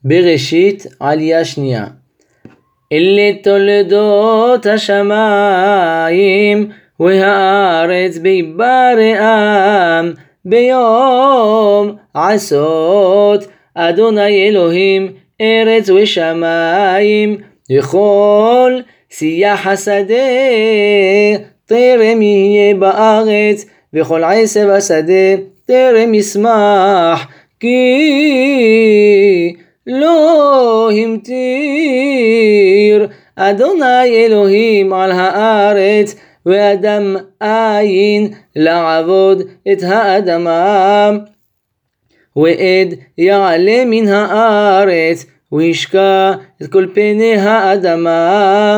בראשית עלייה שנייה. אלה תולדות השמיים והארץ ביברעם ביום עשות אדוני אלוהים ארץ ושמיים וכל שיח השדה טרם יהיה בארץ וכל עשב השדה טרם ישמח כי לא המטיר אדוני אלוהים על הארץ ואדם אין לעבוד את האדמה ועד יעלה מן הארץ וישקע את כל פני האדמה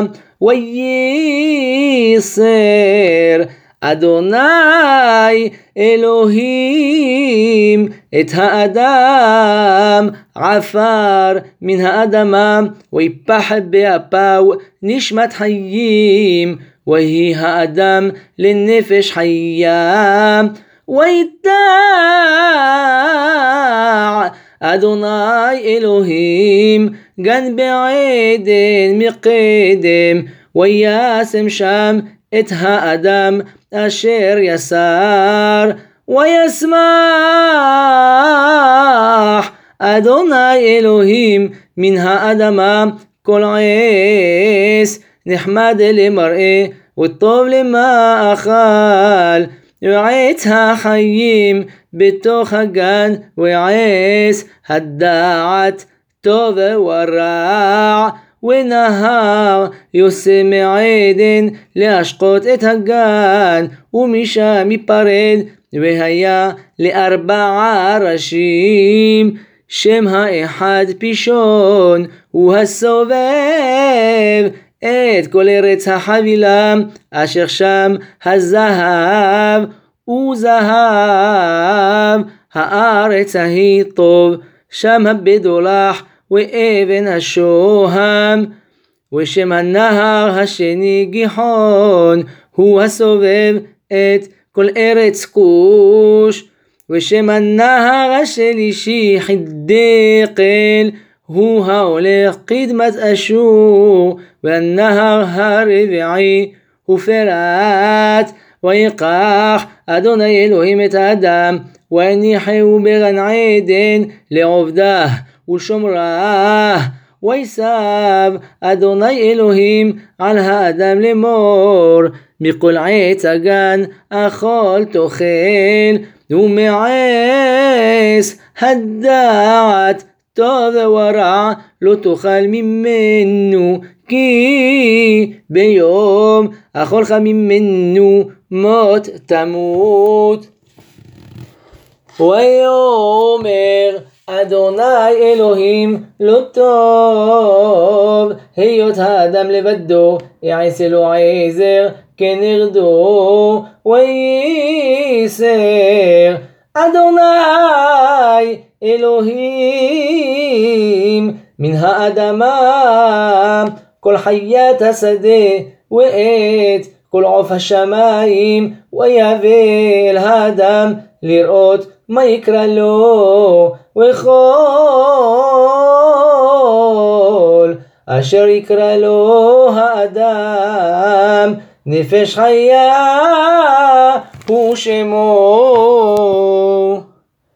וייסר אדוני אלוהים את האדם עפר מן האדמה ויפח באפיו נשמת חיים והיא האדם לנפש חיה וידע אדוני אלוהים גן בעדן מקדם וישם שם את האדם אשר יסר וישמח אדוני אלוהים מן האדמה כל עץ נחמד למראה וטוב למאכל ועץ החיים בתוך הגן ועץ הדעת טוב ורע ונהר יוצא מעדן להשקות את הגן ומשם ייפרד והיה ל4 ראשים שם האחד פישון הוא הסובב את כל ארץ החבילה אשר שם הזהב וזהב הארץ ההיא טוב שם הבדולח ואבן השוהם ושם הנהר השני גיחון הוא הסובב את כל ארץ כוש ושם הנהר השלישי חידקל הוא ההולך קדמת אשור והנהר הרביעי הוא פרת ויקח אדוני אלוהים את האדם ויניחהו בגן עדן לעובדה ושומרה ויסב אדוני אלוהים על האדם לאמור מכל עץ הגן אכול תאכל ומעץ הדעת טוב ורע לא תאכל ממנו כי ביום אכולך ממנו מות תמות. ויאמר אדוני אלוהים לא טוב היות האדם לבדו יעשה לו עזר כנגדו וייסר אדוני אלוהים מן האדמה כל חיית השדה ואת כל עוף השמיים ויבא האדם לראות מה יקרא לו וכל אשר יקרא לו האדם נפש חיה הוא שמו.